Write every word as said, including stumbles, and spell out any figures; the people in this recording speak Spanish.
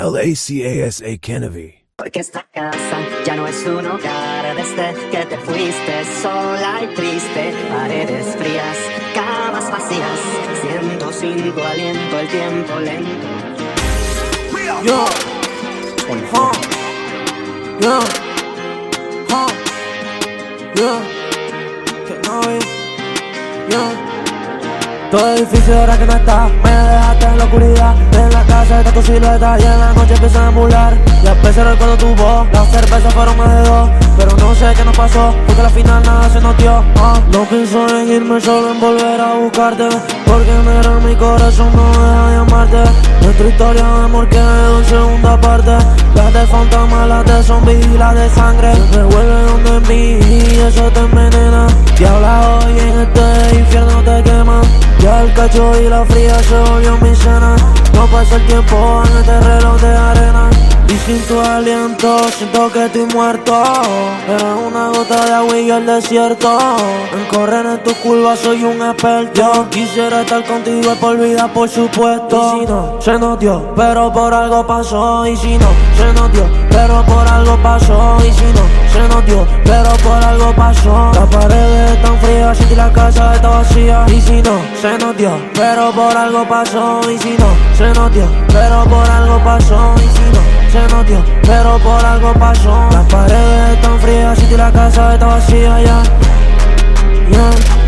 L A C A S A Kennedy. Porque esta casa ya no es un hogar desde que te fuiste sola y triste. Paredes frías, camas vacías, siento sin tu aliento el tiempo lento. Yo, huh. Yo, huh. Yo, que no vi. Yo. Todo es difícil ahora que no estás, me dejaste en la oscuridad. En la casa está tu silueta y en la noche empieza a emular. Y a pesar recuerdo tu voz, las cervezas fueron más de dos. Pero no sé qué nos pasó, porque al final nada se nos dio. uh. No pienso en irme, solo en volver a buscarte, porque mira mi corazón no deja de amarte. Nuestra historia de amor quedó en segunda parte. Las de fantasma, las de zombies y las de sangre. Siempre vuelve donde mí y eso te envenena. Y habla hoy en este infierno te quema. Ya el cacho y la fría se volvió mi cena. No pasa el tiempo en este reloj de arena. Y sin tu aliento siento que estoy muerto. Eres una gota de agua y yo el desierto. En correr en tus curvas soy un experto. Yo quisiera estar contigo por vida, por supuesto. Y si no, se nos dio, pero por algo pasó. Y si no, se nos dio, pero por algo pasó. Y si no, se nos dio, pero por algo pasó. Las paredes están frías y la casa está vacía. Y si no, se nos dio, pero por algo pasó. Y si no, se nos dio, pero por algo pasó. Y si no, se nos dio, pero por algo pasó. Las paredes están frías y la casa está vacía ya. Yeah.